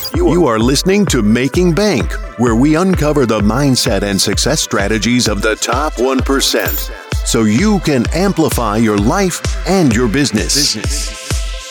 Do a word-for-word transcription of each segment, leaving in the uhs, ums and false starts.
You are listening to Making Bank, where we uncover the mindset and success strategies of the top one percent so you can amplify your life and your business. business.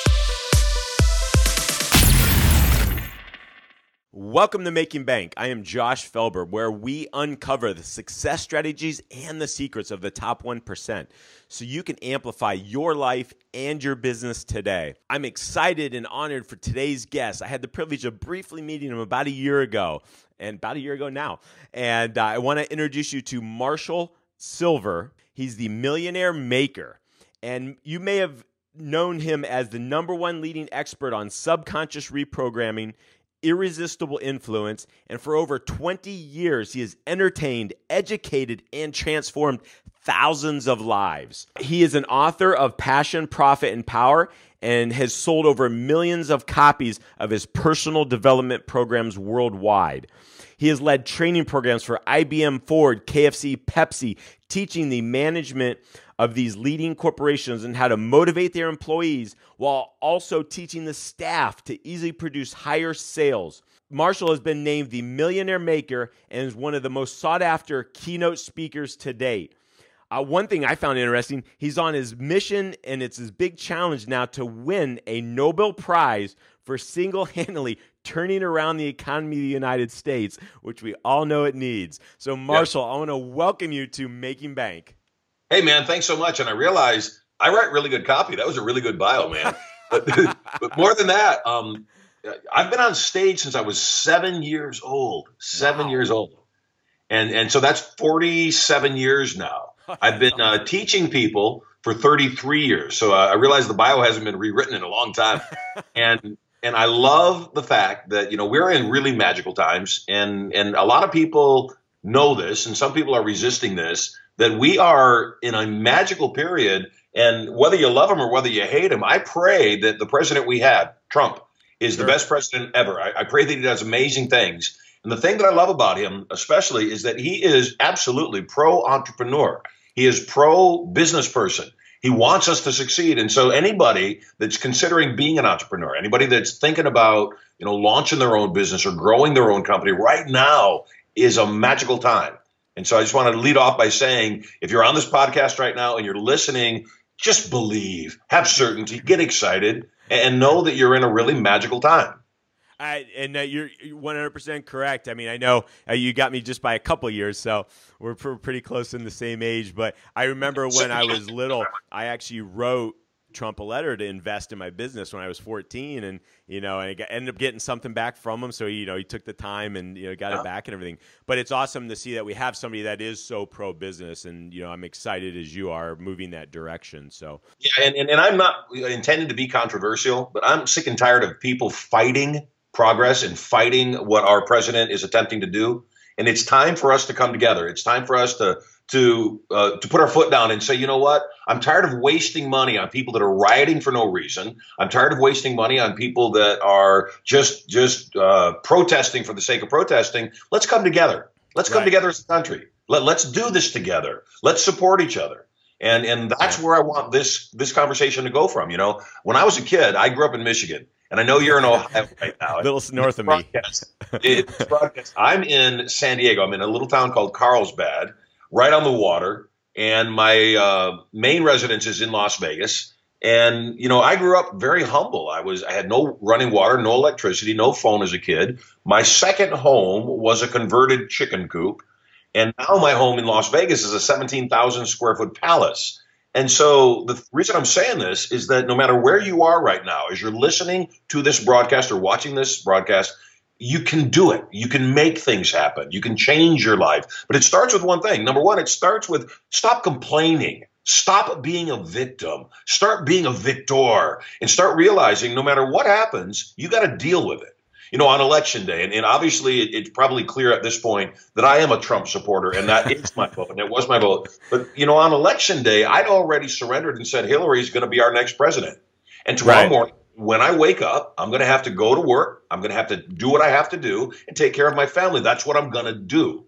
Welcome to Making Bank. I am Josh Felber, where we uncover the success strategies and the secrets of the top one percent so you can amplify your life and your business today. I'm excited and honored for today's guest. I had the privilege of briefly meeting him about a year ago, and about a year ago now. And uh, I want to introduce you to Marshall Sylver. He's the Millionaire Maker, and you may have known him as the number one leading expert on subconscious reprogramming, irresistible influence, and for over twenty years, he has entertained, educated, and transformed thousands of lives. He is an author of Passion, Profit, and Power, and has sold over millions of copies of his personal development programs worldwide. He has led training programs for I B M, Ford, K F C, Pepsi, teaching the management of these leading corporations and how to motivate their employees while also teaching the staff to easily produce higher sales. Marshall has been named the Millionaire Maker and is one of the most sought-after keynote speakers to date. Uh, one thing I found interesting, he's on his mission, and it's his big challenge now to win a Nobel Prize for single-handedly turning around the economy of the United States, which we all know it needs. So, Marshall, yep. I want to welcome you to Making Bank. Hey, man, thanks so much. And I realize I write really good copy. That was a really good bio, man. but, but more than that, um, I've been on stage since I was seven years old, seven wow. years old. And, and so that's forty-seven years now. I've been uh, teaching people for thirty-three years. So uh, I realize the bio hasn't been rewritten in a long time. and and I love the fact that, you know, we're in really magical times. And, and a lot of people know this, and some people are resisting this, that we are in a magical period. And whether you love him or whether you hate him, I pray that the president we had, Trump, is sure. the best president ever. I, I pray that he does amazing things. And the thing that I love about him especially is that he is absolutely pro-entrepreneur. He is pro-business person. He wants us to succeed. And so anybody that's considering being an entrepreneur, anybody that's thinking about, you know, launching their own business or growing their own company right now is a magical time. And so I just want to lead off by saying, if you're on this podcast right now and you're listening, just believe, have certainty, get excited, and know that you're in a really magical time. I, and uh, you're one hundred percent correct. I mean, I know uh, you got me just by a couple of years, so we're pr- pretty close in the same age. But I remember when I was little, I actually wrote Trump a letter to invest in my business when I was fourteen, and you know, I got, ended up getting something back from him. So you know, he took the time and you know got yeah. it back and everything. But it's awesome to see that we have somebody that is so pro business, and you know, I'm excited as you are moving that direction. So yeah, and and, and I'm not intending to be controversial, but I'm sick and tired of people fighting progress and fighting what our president is attempting to do. And it's time for us to come together. It's time for us to to uh, to put our foot down and say, you know what? I'm tired of wasting money on people that are rioting for no reason. I'm tired of wasting money on people that are just just uh, protesting for the sake of protesting. Let's come together. Let's come right. together as a country. Let, let's do this together. Let's support each other. And and that's where I want this this conversation to go from. You know, when I was a kid, I grew up in Michigan. And I know you're in Ohio right now. A little north of me. It's broadcast. I'm in San Diego. I'm in a little town called Carlsbad, right on the water. And my uh, main residence is in Las Vegas. And, you know, I grew up very humble. I was I had no running water, no electricity, no phone as a kid. My second home was a converted chicken coop. And now my home in Las Vegas is a seventeen thousand square foot palace. And so the reason I'm saying this is that no matter where you are right now, as you're listening to this broadcast or watching this broadcast, you can do it. You can make things happen. You can change your life. But it starts with one thing. Number one, it starts with stop complaining. Stop being a victim. Start being a victor and start realizing no matter what happens, you got to deal with it. You know, on election day, and, and obviously it, it's probably clear at this point that I am a Trump supporter, and that is my vote, and it was my vote. But, you know, on election day, I'd already surrendered and said Hillary's going to be our next president. And tomorrow right. morning, when I wake up, I'm going to have to go to work. I'm going to have to do what I have to do and take care of my family. That's what I'm going to do.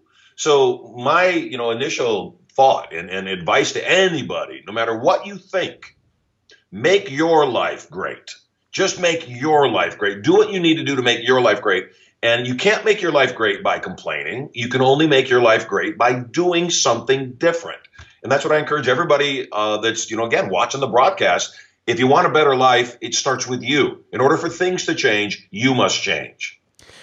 So my, you know, initial thought and, and advice to anybody, no matter what you think, make your life great. Just make your life great. Do what you need to do to make your life great. And you can't make your life great by complaining. You can only make your life great by doing something different. And that's what I encourage everybody uh, that's, you know, again, watching the broadcast. If you want a better life, it starts with you. In order for things to change, you must change.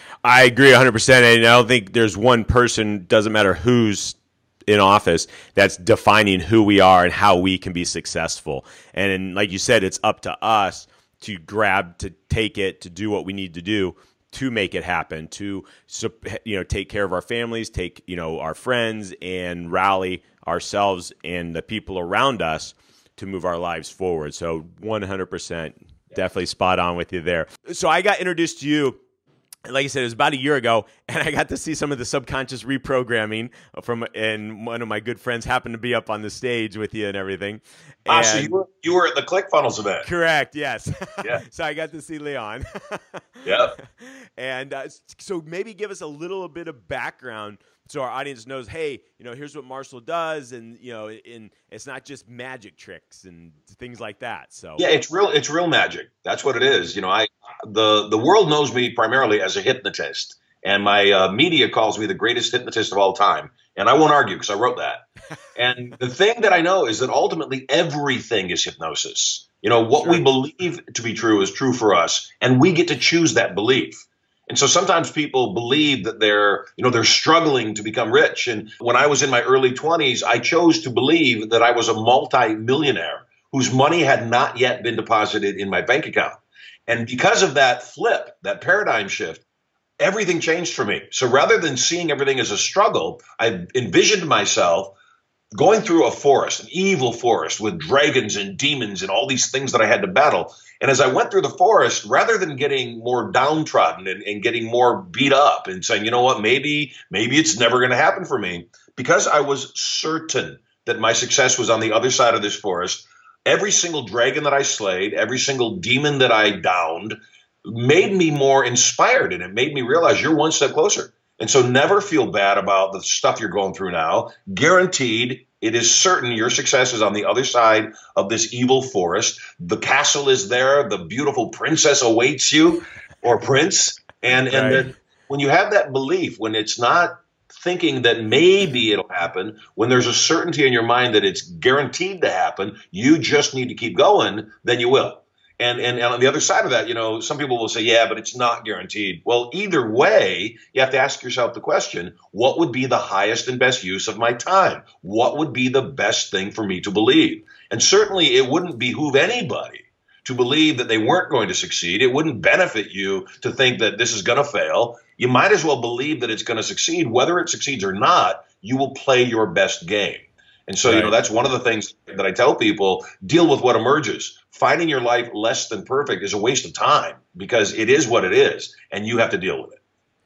I agree one hundred percent. And I don't think there's one person, doesn't matter who's in office, that's defining who we are and how we can be successful. And like you said, it's up to us to grab, to take it, to do what we need to do to make it happen, to, you know, take care of our families, take, you know, our friends, and rally ourselves and the people around us to move our lives forward. So one hundred percent, definitely spot on with you there. So I got introduced to you, like I said, it was about a year ago, and I got to see some of the subconscious reprogramming from, and one of my good friends happened to be up on the stage with you and everything. Ah, And, so you were, you were at the ClickFunnels event. correct, yes. Yeah. So I got to see Leon. Yeah. And uh, so maybe give us a little bit of background so our audience knows, hey, you know, here's what Marshall does, and you know, and it's not just magic tricks and things like that. So Yeah, it's real. It's real magic. That's what it is. You know, I the the world knows me primarily as a hypnotist, and my uh, media calls me the greatest hypnotist of all time. And I won't argue because I wrote that. And the thing that I know is that ultimately everything is hypnosis. You know, what Sure. we believe to be true is true for us, and we get to choose that belief. And so sometimes people believe that they're, you know, they're struggling to become rich. And when I was in my early twenties, I chose to believe that I was a multi-millionaire whose money had not yet been deposited in my bank account. And because of that flip, that paradigm shift, everything changed for me. So rather than seeing everything as a struggle, I envisioned myself going through a forest, an evil forest with dragons and demons and all these things that I had to battle. And as I went through the forest, rather than getting more downtrodden and, and getting more beat up and saying, you know what, maybe, maybe it's never going to happen for me, because I was certain that my success was on the other side of this forest, every single dragon that I slayed, every single demon that I downed made me more inspired, and it made me realize you're one step closer. And so never feel bad about the stuff you're going through now. Guaranteed, it is certain your success is on the other side of this evil forest. The castle is there. The beautiful princess awaits you, or prince. And, Right. and then when you have that belief, when it's not thinking that maybe it'll happen, when there's a certainty in your mind that it's guaranteed to happen, you just need to keep going, then you will. And, and, and on the other side of that, you know, some people will say, yeah, but it's not guaranteed. Well, either way, you have to ask yourself the question, what would be the highest and best use of my time? What would be the best thing for me to believe? And certainly it wouldn't behoove anybody to believe that they weren't going to succeed. It wouldn't benefit you to think that this is going to fail. You might as well believe that it's going to succeed. Whether it succeeds or not, you will play your best game. And so, Right. you know, that's one of the things that I tell people, deal with what emerges. Finding your life less than perfect is a waste of time, because it is what it is, and you have to deal with it.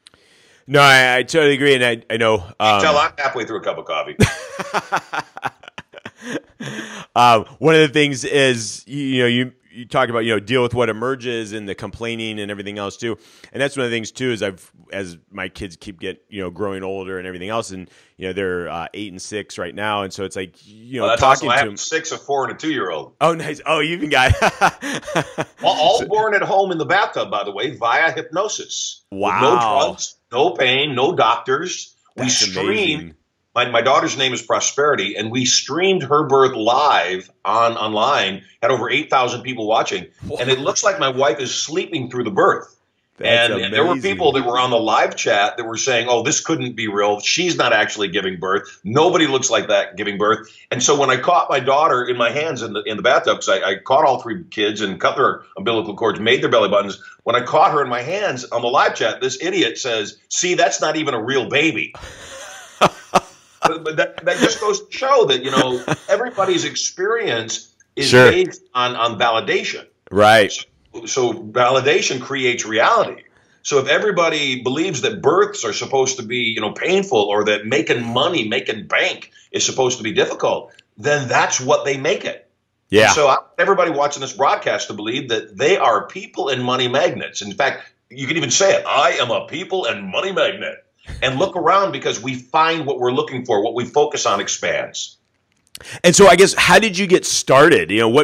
No, I, I totally agree, and I, I know. Um, Tell I'm halfway through a cup of coffee. um, one of the things is, you, you know, you you talk about, you know, deal with what emerges and the complaining and everything else too, and that's one of the things too. Is I've as my kids keep get you know growing older and everything else, and you know they're uh, eight and six right now, and so it's like you know Well, that's talking awesome. I to have them. six, a four, and a two-year-old. Oh, nice. Oh, you even got All, all born at home in the bathtub, by the way, via hypnosis. With Wow. no drugs, no pain, no doctors. We That's streamed. amazing. My, my daughter's name is Prosperity, and we streamed her birth live on online. Had over eight thousand people watching, and it looks like my wife is sleeping through the birth. That's And, and there were amazing. people that were on the live chat that were saying, oh, this couldn't be real. She's not actually giving birth. Nobody looks like that giving birth. And so when I caught my daughter in my hands in the in the bathtub, because I, I caught all three kids and cut their umbilical cords, made their belly buttons. When I caught her in my hands on the live chat, this idiot says, see, that's not even a real baby. But, but that, that just goes to show that, you know, everybody's experience is Sure. based on, on validation. Right. So validation creates reality. So if everybody believes that births are supposed to be, you know, painful, or that making money, making bank is supposed to be difficult, then that's what they make it. Yeah. And so I want everybody watching this broadcast to believe that they are people and money magnets. In fact, you can even say it. I am a people and money magnet. And look around, because we find what we're looking for. What we focus on expands. And so I guess, how did you get started? You know, what made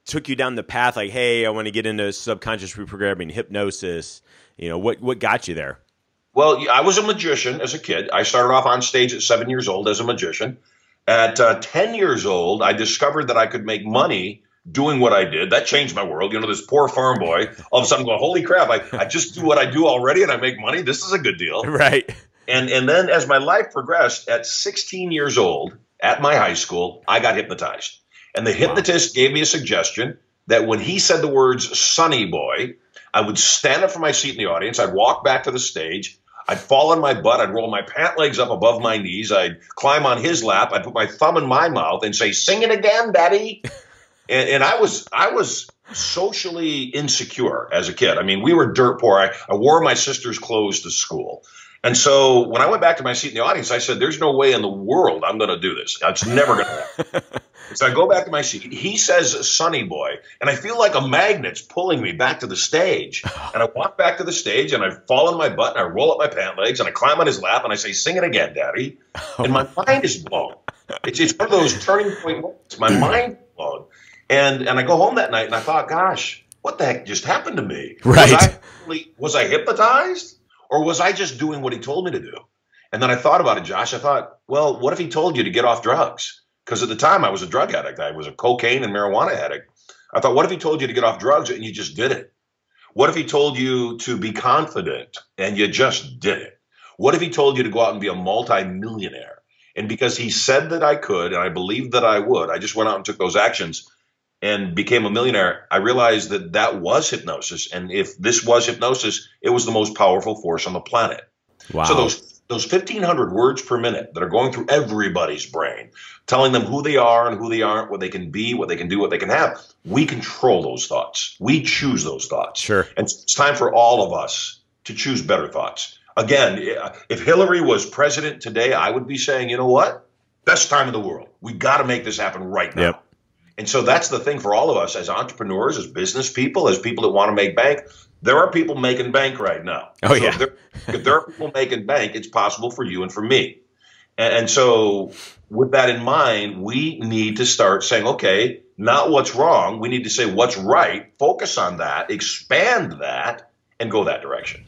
took you down the path like, hey, I want to get into subconscious reprogramming, hypnosis? You know, what what got you there? Well, I was a magician as a kid. I started off on stage at seven years old as a magician. At uh, ten years old, I discovered that I could make money doing what I did. That changed my world. You know, this poor farm boy, all of a sudden going, holy crap, I, I just do what I do already and I make money. This is a good deal. Right. And and then as my life progressed, at sixteen years old, at my high school, I got hypnotized. And the hypnotist gave me a suggestion that when he said the words Sonny Boy, I would stand up from my seat in the audience. I'd walk back to the stage. I'd fall on my butt. I'd roll my pant legs up above my knees. I'd climb on his lap. I'd put my thumb in my mouth and say, sing it again, Daddy. And, and I was I was socially insecure as a kid. I mean, we were dirt poor. I, I wore my sister's clothes to school. And so when I went back to my seat in the audience, I said, there's no way in the world I'm going to do this. It's never going to happen. So I go back to my seat. He says, Sonny Boy. And I feel like a magnet's pulling me back to the stage. And I walk back to the stage and I fall on my butt and I roll up my pant legs and I climb on his lap and I say, sing it again, Daddy. And my mind is blown. It's, it's one of those turning point moments. My mind is blown. And, and I go home that night and I thought, gosh, what the heck just happened to me? Right. Was I, really, was I hypnotized? Or was I just doing what he told me to do? And then I thought about it, Josh. I thought, well, what if he told you to get off drugs? Because at the time I was a drug addict. I was a cocaine and marijuana addict. I thought, what if he told you to get off drugs and you just did it? What if he told you to be confident and you just did it? What if he told you to go out and be a multimillionaire? And because he said that I could and I believed that I would, I just went out and took those actions and became a millionaire. I realized that that was hypnosis. And if this was hypnosis, it was the most powerful force on the planet. Wow. So those those fifteen hundred words per minute that are going through everybody's brain, telling them who they are and who they aren't, what they can be, what they can do, what they can have, we control those thoughts. We choose those thoughts. Sure. And it's time for all of us to choose better thoughts. Again, if Hillary was president today, I would be saying, you know what? Best time in the world. We got to make this happen right now. Yep. And so that's the thing for all of us as entrepreneurs, as business people, as people that want to make bank. There are people making bank right now. Oh, so yeah. If there, if there are people making bank, it's possible for you and for me. And, and so with that in mind, we need to start saying, okay, not what's wrong. We need to say what's right, focus on that, expand that, and go that direction.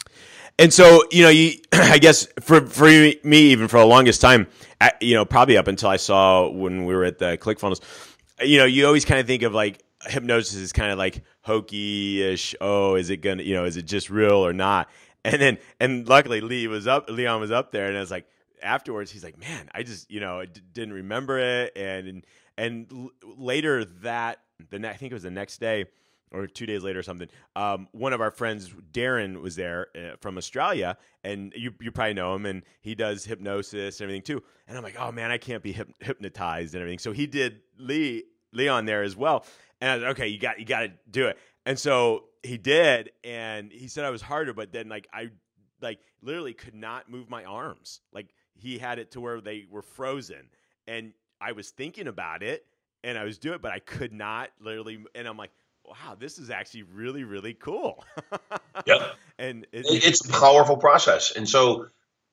And so, you know, you, I guess for, for me, even for the longest time, you know, probably up until I saw when we were at the ClickFunnels, you know, you always kind of think of like hypnosis is kind of like hokey-ish. Oh, is it gonna, you know, is it just real or not? And then, and luckily Lee was up, Leon was up there, and I was like, afterwards, he's like, man, I just, you know, d- didn't remember it. And, and, and l- later that, the ne- I think it was the next day or two days later or something, um, one of our friends, Darren, was there uh, from Australia, and you you probably know him, and he does hypnosis and everything too. And I'm like, oh man, I can't be hyp- hypnotized and everything. So he did Lee Leon there as well, and I was like, okay, you got you got to do it. And so he did, and he said I was harder, but then like I like literally could not move my arms. Like he had it to where they were frozen, and I was thinking about it, and I was doing it, but I could not literally. And I'm like, wow, this is actually really, really cool. Yep. And it, it's a powerful process. And so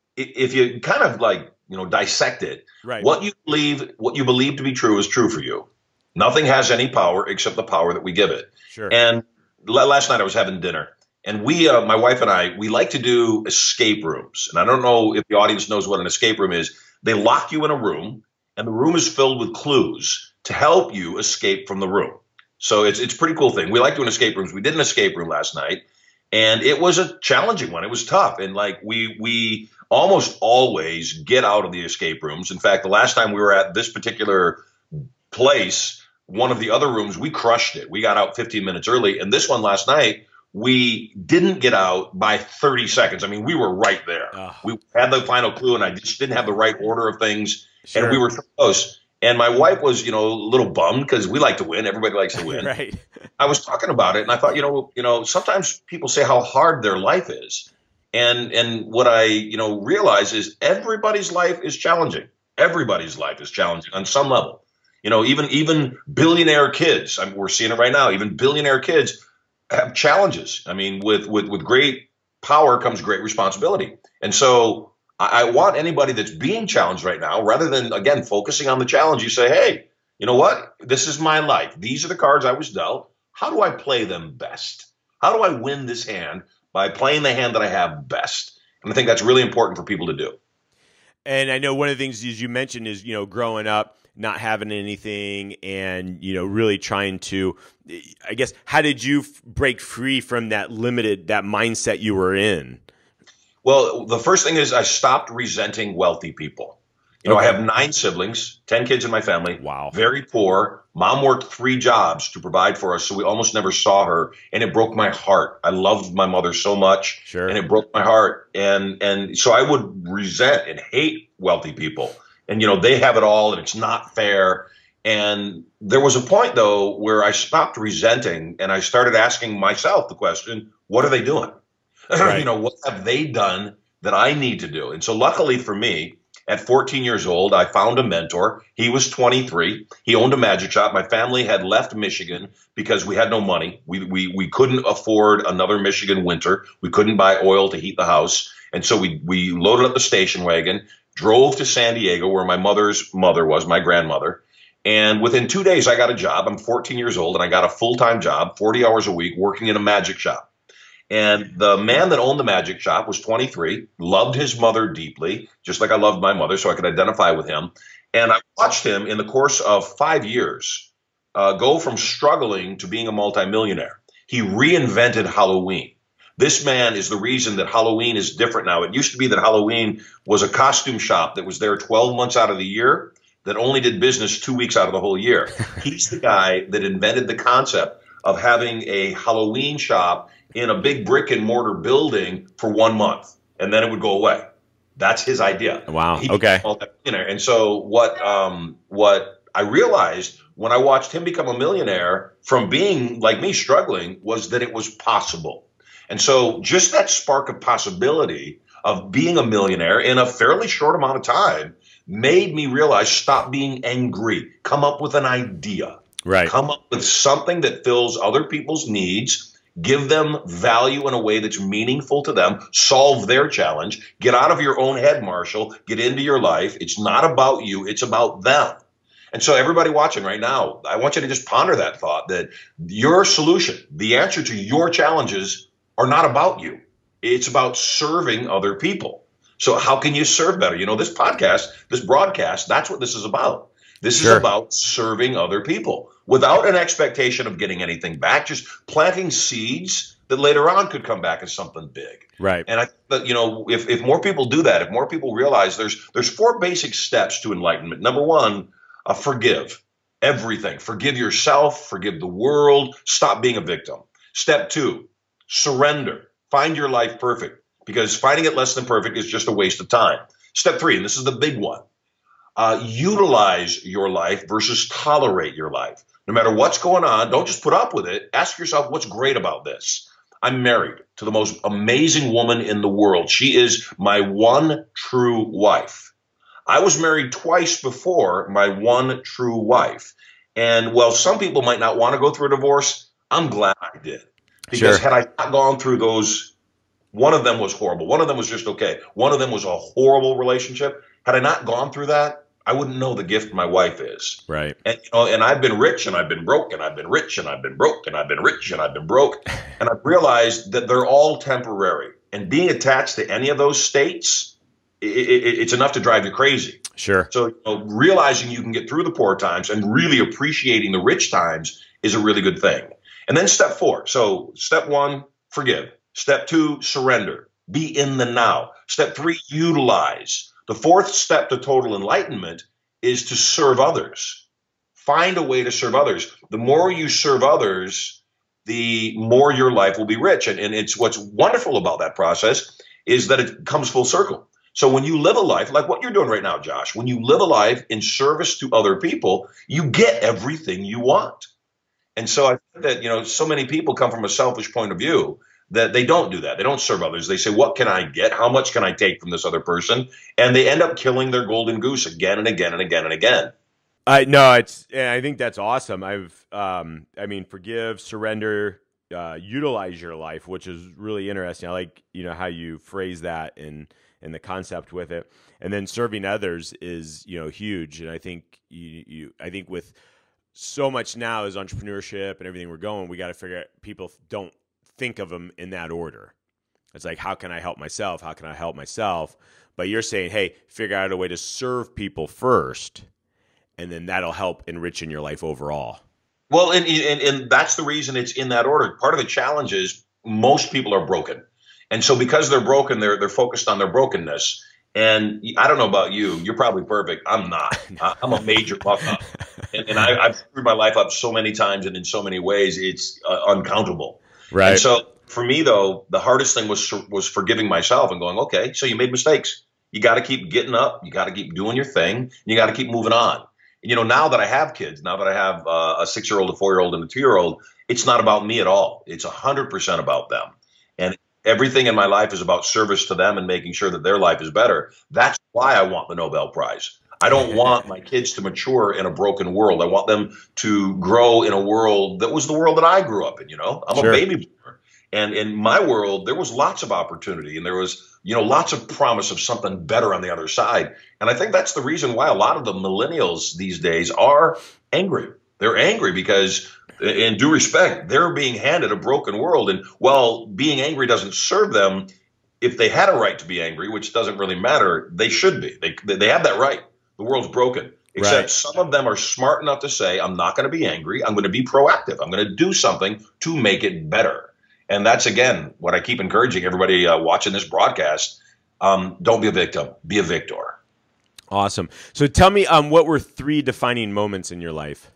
if you kind of like, you know, dissect it, right. what you believe, what you believe to be true is true for you. Nothing has any power except the power that we give it. Sure. And last night I was having dinner, and we, uh, my wife and I, we like to do escape rooms. And I don't know if the audience knows what an escape room is. They lock you in a room, and the room is filled with clues to help you escape from the room. So it's it's a pretty cool thing. We like doing escape rooms. We did an escape room last night, and it was a challenging one. It was tough. And like we we almost always get out of the escape rooms. In fact, the last time we were at this particular place, one of the other rooms, we crushed it. We got out fifteen minutes early. And this one last night, we didn't get out by thirty seconds. I mean, we were right there. Oh. We had the final clue, and I just didn't have the right order of things. Sure. And we were so close. And my wife was, you know, a little bummed because we like to win. Everybody likes to win. Right. I was talking about it, and I thought, you know, you know, sometimes people say how hard their life is. And and what I, you know, realize is everybody's life is challenging. Everybody's life is challenging on some level. You know, even even billionaire kids, I mean, we're seeing it right now, even billionaire kids have challenges. I mean, with with with great power comes great responsibility. And so I want anybody that's being challenged right now, rather than, again, focusing on the challenge, you say, hey, you know what? This is my life. These are the cards I was dealt. How do I play them best? How do I win this hand by playing the hand that I have best? And I think that's really important for people to do. And I know one of the things as you mentioned is, you know, growing up, not having anything and, you know, really trying to, I guess, how did you f- break free from that limited, that mindset you were in? Well, the first thing is I stopped resenting wealthy people. You know, Okay. I have nine siblings, ten kids in my family. Wow. Very poor. Mom worked three jobs to provide for us, so we almost never saw her, and it broke my heart. I loved my mother so much, Sure. and it broke my heart. And and so I would resent and hate wealthy people. And, you know, they have it all, and it's not fair. And there was a point, though, where I stopped resenting, and I started asking myself the question, what are they doing? Right. You know, what have they done that I need to do? And so luckily for me, at fourteen years old, I found a mentor. He was twenty-three. He owned a magic shop. My family had left Michigan because we had no money. We, we, we couldn't afford another Michigan winter. We couldn't buy oil to heat the house. And so we, we loaded up the station wagon, drove to San Diego where my mother's mother was, my grandmother. And within two days, I got a job. I'm fourteen years old, and I got a full-time job, forty hours a week, working in a magic shop. And the man that owned the magic shop was twenty-three, loved his mother deeply, just like I loved my mother, so I could identify with him. And I watched him in the course of five years uh, go from struggling to being a multimillionaire. He reinvented Halloween. This man is the reason that Halloween is different now. It used to be that Halloween was a costume shop that was there twelve months out of the year that only did business two weeks out of the whole year. He's the guy that invented the concept of having a Halloween shop in a big brick and mortar building for one month, and then it would go away. That's his idea. Wow. He Okay. You know, and so what? Um, what I realized when I watched him become a millionaire from being like me struggling was that it was possible. And so just that spark of possibility of being a millionaire in a fairly short amount of time made me realize, stop being angry, come up with an idea, Right. come up with something that fills other people's needs, give them value in a way that's meaningful to them, solve their challenge, get out of your own head, Marshall, get into your life. It's not about you, it's about them. And so everybody watching right now, I want you to just ponder that thought, that your solution, the answer to your challenges are not about you. It's about serving other people. So how can you serve better? You know, this podcast, this broadcast, that's what this is about. This Sure. is about serving other people without an expectation of getting anything back, just planting seeds that later on could come back as something big. Right. And I think that, you know, if, if more people do that, if more people realize there's there's four basic steps to enlightenment. Number one, uh, forgive everything. Forgive yourself, forgive the world, stop being a victim. Step two, surrender. Find your life perfect, because finding it less than perfect is just a waste of time. Step three, and this is the big one, uh, utilize your life versus tolerate your life. No matter what's going on, don't just put up with it. Ask yourself, what's great about this? I'm married to the most amazing woman in the world. She is my one true wife. I was married twice before my one true wife. And while some people might not want to go through a divorce, I'm glad I did. Because Sure. had I not gone through those, one of them was horrible. One of them was just okay. One of them was a horrible relationship. Had I not gone through that, I wouldn't know the gift my wife is. Right. And, you know, and I've been rich and I've been broke and I've been rich and I've been broke and I've been rich and I've been broke. And I've realized that they're all temporary. And being attached to any of those states, it, it, it's enough to drive you crazy. Sure. So you know, realizing you can get through the poor times and really appreciating the rich times is a really good thing. And then step four. So step one, forgive. Step two, surrender. Be in the now. Step three, utilize. The fourth step to total enlightenment is to serve others. Find a way to serve others. The more you serve others, the more your life will be rich. And, and it's what's wonderful about that process is that it comes full circle. So when you live a life like what you're doing right now, Josh, when you live a life in service to other people, you get everything you want. And so I think that, you know, so many people come from a selfish point of view that they don't do that. They don't serve others. They say, what can I get? How much can I take from this other person? And they end up killing their golden goose again and again and again and again. I no, it's. And I think that's awesome. I've. Um. I mean, forgive, surrender, uh, utilize your life, which is really interesting. I like, you know, how you phrase that and and the concept with it, and then serving others is, you know, huge. And I think you. you I think with so much now is entrepreneurship and everything we're going, we got to figure out, people don't think of them in that order. It's like, how can I help myself? How can I help myself? But you're saying, hey, figure out a way to serve people first, and then that'll help enrich in your life overall. Well, and, and, and that's the reason it's in that order. Part of the challenge is most people are broken. And so because they're broken, they're they're focused on their brokenness. And I don't know about you. You're probably perfect. I'm not. I'm a major fuck up. And, and I, I've screwed my life up so many times and in so many ways, it's uh, uncountable. Right. And so for me, though, the hardest thing was was forgiving myself and going, okay, so you made mistakes. You got to keep getting up. You got to keep doing your thing. You got to keep moving on. You know, now that I have kids, now that I have uh, a six-year-old, a four-year-old, and a two-year-old, it's not about me at all. It's one hundred percent about them. And everything in my life is about service to them and making sure that their life is better. That's why I want the Nobel Prize. I don't want my kids to mature in a broken world. I want them to grow in a world that was the world that I grew up in, you know? I'm sure. a baby boomer. And in my world, there was lots of opportunity and there was, you know, lots of promise of something better on the other side. And I think that's the reason why a lot of the millennials these days are angry. They're angry because, in due respect, they're being handed a broken world. And while being angry doesn't serve them, if they had a right to be angry, which doesn't really matter, they should be. They, they have that right. The world's broken. Except right. some of them are smart enough to say, I'm not going to be angry. I'm going to be proactive. I'm going to do something to make it better. And that's, again, what I keep encouraging everybody uh, watching this broadcast. Um, don't be a victim. Be a victor. Awesome. So tell me, um, what were three defining moments in your life?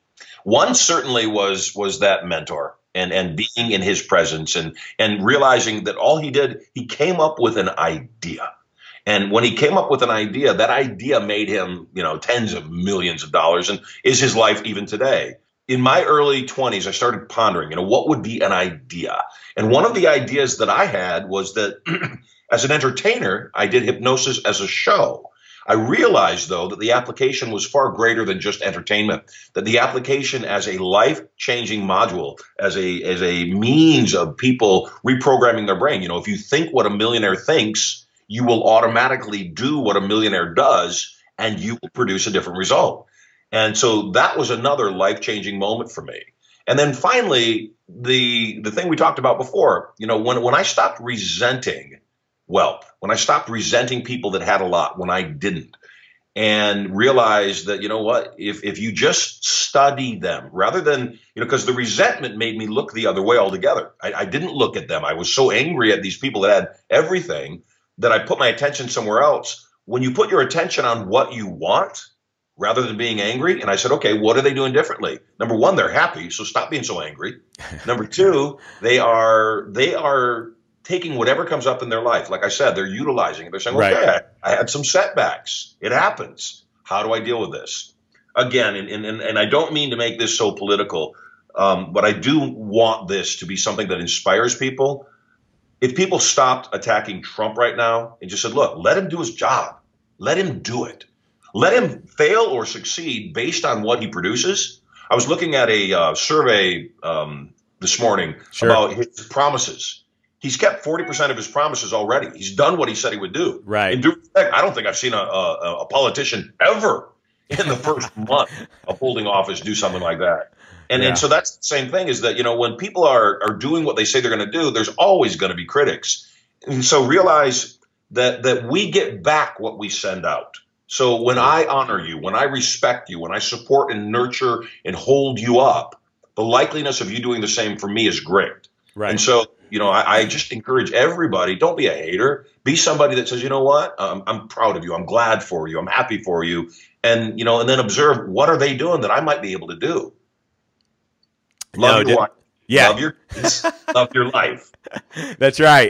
One certainly was was that mentor and, and being in his presence and, and realizing that all he did, he came up with an idea. And when he came up with an idea, that idea made him, you know, tens of millions of dollars and is his life even today. In my early twenties, I started pondering, you know, what would be an idea? And one of the ideas that I had was that as an entertainer, I did hypnosis as a show. I realized, though, that the application was far greater than just entertainment, that the application as a life-changing module, as a as a means of people reprogramming their brain. You know, if you think what a millionaire thinks, you will automatically do what a millionaire does, and you will produce a different result. And so that was another life-changing moment for me. And then finally, the the thing we talked about before, you know, when when I stopped resenting wealth, when I stopped resenting people that had a lot when I didn't, and realized that, you know what, if if you just study them rather than, you know, because the resentment made me look the other way altogether. I, I didn't look at them. I was so angry at these people that had everything that I put my attention somewhere else. When you put your attention on what you want rather than being angry, and I said, okay, what are they doing differently? Number one, they're happy, so stop being so angry. Number two, they are they are taking whatever comes up in their life. Like I said, they're utilizing it. They're saying, okay, right. I, I had some setbacks. It happens. How do I deal with this? Again, and, and, and I don't mean to make this so political, um, but I do want this to be something that inspires people. If people stopped attacking Trump right now and just said, look, let him do his job. Let him do it. Let him fail or succeed based on what he produces. I was looking at a uh, survey um, this morning sure. about his promises. He's kept forty percent of his promises already. He's due what he said he would do. Right. In due respect, I don't think I've seen a, a, a politician ever in the first month of holding office do something like that. And, yeah. and so that's the same thing is that, you know, when people are, are doing what they say they're going to do, there's always going to be critics. And so realize that that we get back what we send out. So when I honor you, when I respect you, when I support and nurture and hold you up, the likeliness of you doing the same for me is great. Right. And so, you know, I, I just encourage everybody, don't be a hater. Be somebody that says, you know what, um, I'm proud of you. I'm glad for you. I'm happy for you. And, you know, and then observe what are they doing that I might be able to do. Love no, your wife. Yeah. Love your kids. Love your life. That's right.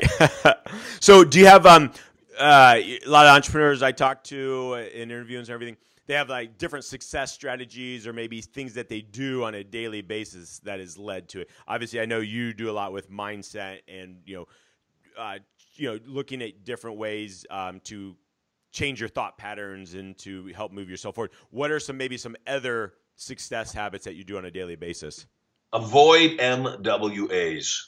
So do you have um, uh, a lot of entrepreneurs I talk to in interviews and everything, they have like different success strategies or maybe things that they do on a daily basis that has led to it. Obviously, I know you do a lot with mindset and, you know, uh, you know, looking at different ways um, to change your thought patterns and to help move yourself forward. What are some maybe some other success habits that you do on a daily basis? Avoid M W As.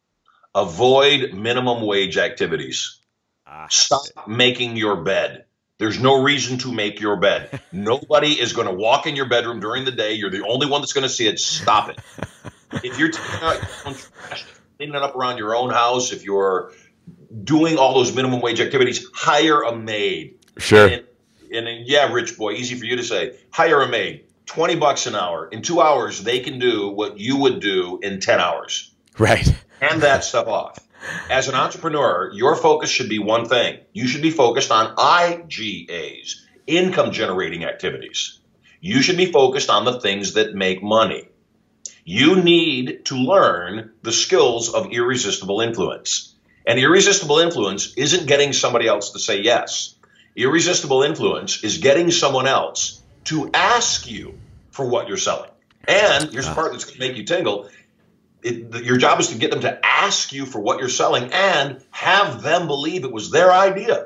Avoid minimum wage activities. Ah, Stop making your bed. There's no reason to make your bed. Nobody is going to walk in your bedroom during the day. You're the only one that's going to see it. Stop it. If you're taking out your own trash, cleaning it up around your own house, if you're doing all those minimum wage activities, hire a maid. Sure. And, and yeah, rich boy, easy for you to say. Hire a maid. twenty bucks an hour. In two hours, they can do what you would do in ten hours. Right. Hand that stuff off. As an entrepreneur, your focus should be one thing. You should be focused on I G As, income generating activities. You should be focused on the things that make money. You need to learn the skills of irresistible influence. And irresistible influence isn't getting somebody else to say yes. Irresistible influence is getting someone else to ask you for what you're selling. And here's the part that's going to make you tingle. It, your job is to get them to ask you for what you're selling and have them believe it was their idea.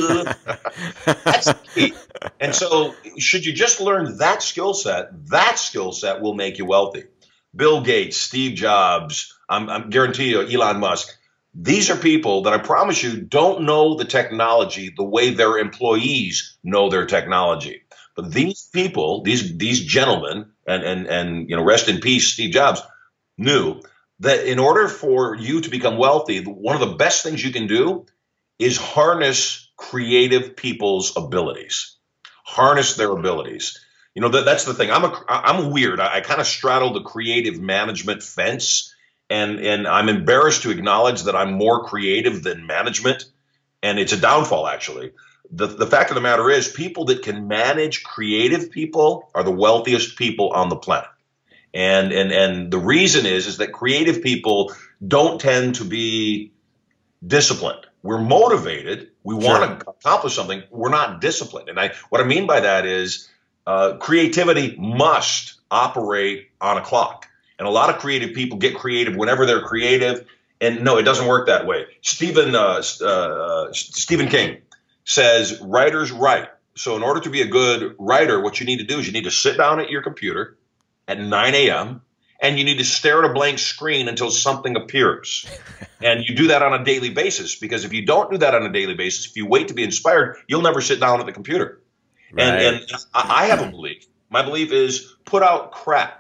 That's the key. And so should you just learn that skill set, that skill set will make you wealthy. Bill Gates, Steve Jobs, I'm, I'm guarantee you, Elon Musk. These are people that I promise you don't know the technology the way their employees know their technology. But these people, these these gentlemen, and and and you know, rest in peace, Steve Jobs, knew that in order for you to become wealthy, one of the best things you can do is harness creative people's abilities, harness their abilities. You know, that, that's the thing. I'm a I'm weird. I, I kind of straddle the creative management fence, and and I'm embarrassed to acknowledge that I'm more creative than management, and it's a downfall actually. The, the fact of the matter is, people that can manage creative people are the wealthiest people on the planet. And and and the reason is, is that creative people don't tend to be disciplined. We're motivated. We Sure. want to accomplish something. We're not disciplined. And I what I mean by that is uh, creativity must operate on a clock. And a lot of creative people get creative whenever they're creative. And no, it doesn't work that way. Stephen uh, uh, Stephen King says writers write. So in order to be a good writer, what you need to do is you need to sit down at your computer at nine a.m. and you need to stare at a blank screen until something appears. And you do that on a daily basis, because if you don't do that on a daily basis, if you wait to be inspired, you'll never sit down at the computer. Right. And, and I have a belief. My belief is put out crap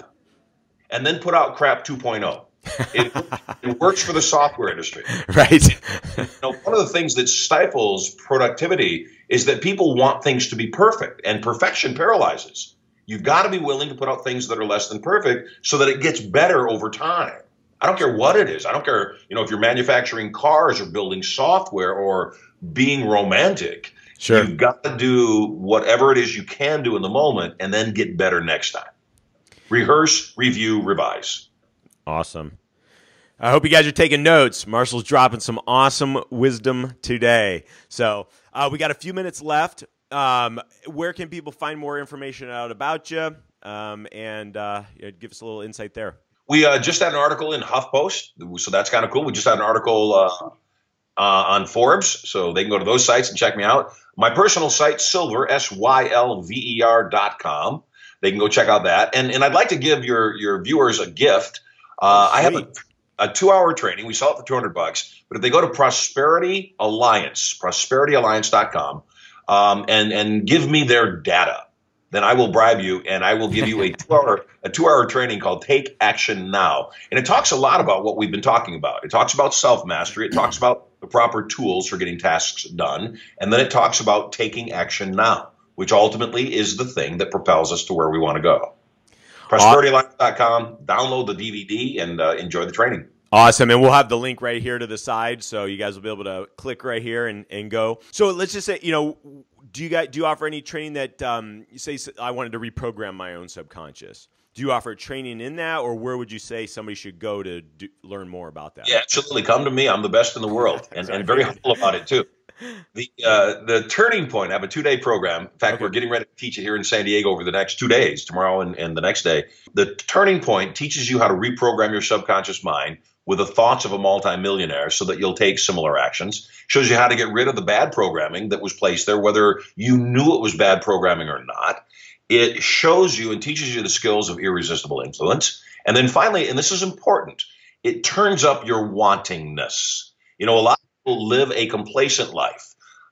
and then put out crap two point oh. It, it works for the software industry. Right. You know, one of the things that stifles productivity is that people want things to be perfect, and perfection paralyzes. You've got to be willing to put out things that are less than perfect so that it gets better over time. I don't care what it is. I don't care, you know, if you're manufacturing cars or building software or being romantic. Sure. You've got to do whatever it is you can do in the moment and then get better next time. Rehearse, review, revise. Awesome. I hope you guys are taking notes. Marshall's dropping some awesome wisdom today. So uh, we got a few minutes left. Um, where can people find more information out about you? Um, and uh, yeah, give us a little insight there. We uh, just had an article in HuffPost, so that's kind of cool. We just had an article uh, uh, on Forbes, so they can go to those sites and check me out. My personal site, Sylver, S Y L V E R dot com. They can go check out that. And and I'd like to give your your viewers a gift. Uh, I have a, a two-hour training. We sell it for two hundred bucks. But if they go to Prosperity Alliance, prosperity alliance dot com, um, and and give me their data, then I will bribe you, and I will give you a two-hour a two-hour training called Take Action Now. And it talks a lot about what we've been talking about. It talks about self-mastery. It talks about the proper tools for getting tasks done. And then it talks about taking action now, which ultimately is the thing that propels us to where we want to go. prosperity alliance dot com, download the D V D, and uh, enjoy the training. Awesome. And we'll have the link right here to the side, so you guys will be able to click right here and, and go. So let's just say, you know, do you guys do you offer any training that um, you say I wanted to reprogram my own subconscious? Do you offer training in that, or where would you say somebody should go to do, learn more about that? Yeah, absolutely. Come to me. I'm the best in the world, and, and very humble about it too. The uh, the Turning Point, I have a two-day program. In fact, okay. We're getting ready to teach it here in San Diego over the next two days, tomorrow and, and the next day. The Turning Point teaches you how to reprogram your subconscious mind with the thoughts of a multimillionaire so that you'll take similar actions. Shows you how to get rid of the bad programming that was placed there, whether you knew it was bad programming or not. It shows you and teaches you the skills of irresistible influence. And then finally, and this is important, it turns up your wantingness. You know, a lot of people live a complacent life.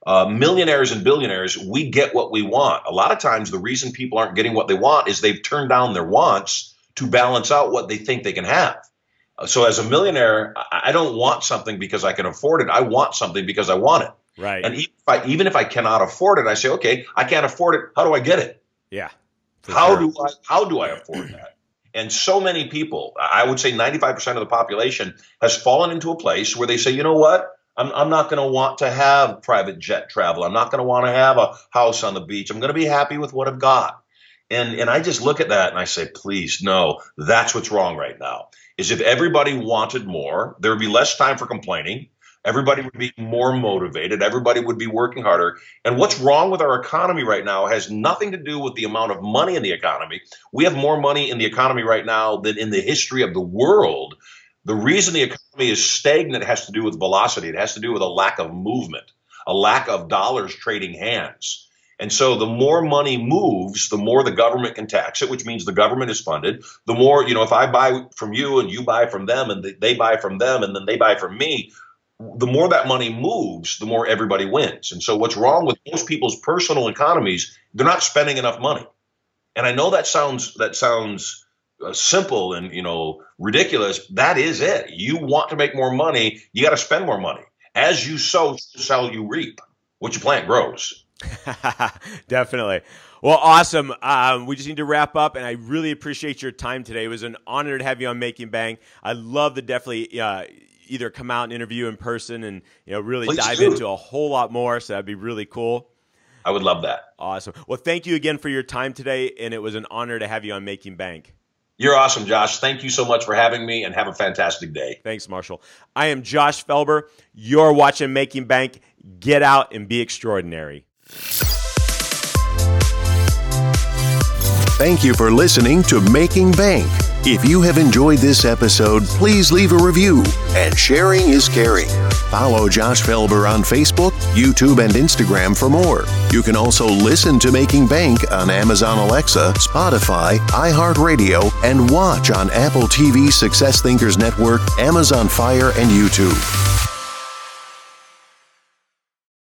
Uh, millionaires and billionaires, we get what we want. A lot of times the reason people aren't getting what they want is they've turned down their wants to balance out what they think they can have. Uh, so as a millionaire, I, I don't want something because I can afford it. I want something because I want it. Right. And even if I, even if I cannot afford it, I say, okay, I can't afford it. How do I get it? Yeah. How sure. do I, how do I afford that? And so many people, I would say ninety-five percent of the population has fallen into a place where they say, you know what? I'm, I'm not going to want to have private jet travel. I'm not going to want to have a house on the beach. I'm going to be happy with what I've got. And, and I just look at that and I say, please, no, that's what's wrong right now. Is if everybody wanted more, there would be less time for complaining. Everybody would be more motivated. Everybody would be working harder. And what's wrong with our economy right now has nothing to do with the amount of money in the economy. We have more money in the economy right now than in the history of the world. The reason the economy is stagnant has to do with velocity. It has to do with a lack of movement, a lack of dollars trading hands. And so the more money moves, the more the government can tax it, which means the government is funded. The more, you know, if I buy from you and you buy from them and they buy from them and then they buy from me, the more that money moves, the more everybody wins. And so what's wrong with most people's personal economies, they're not spending enough money. And I know that sounds, that sounds Uh, simple and, you know, ridiculous. That is it. You want to make more money, you got to spend more money. As you sow, so you reap. What you plant grows. Definitely. Well, awesome. Um, we just need to wrap up, and I really appreciate your time today. It was an honor to have you on Making Bank. I'd love to definitely uh, either come out and interview in person and, you know, really Please dive do. into a whole lot more. So that'd be really cool. I would love that. Awesome. Well, thank you again for your time today, and it was an honor to have you on Making Bank. You're awesome, Josh. Thank you so much for having me, and have a fantastic day. Thanks, Marshall. I am Josh Felber. You're watching Making Bank. Get out and be extraordinary. Thank you for listening to Making Bank. If you have enjoyed this episode, please leave a review, and sharing is caring. Follow Josh Felber on Facebook, YouTube, and Instagram for more. You can also listen to Making Bank on Amazon Alexa, Spotify, iHeartRadio, and watch on Apple T V, Success Thinkers Network, Amazon Fire, and YouTube.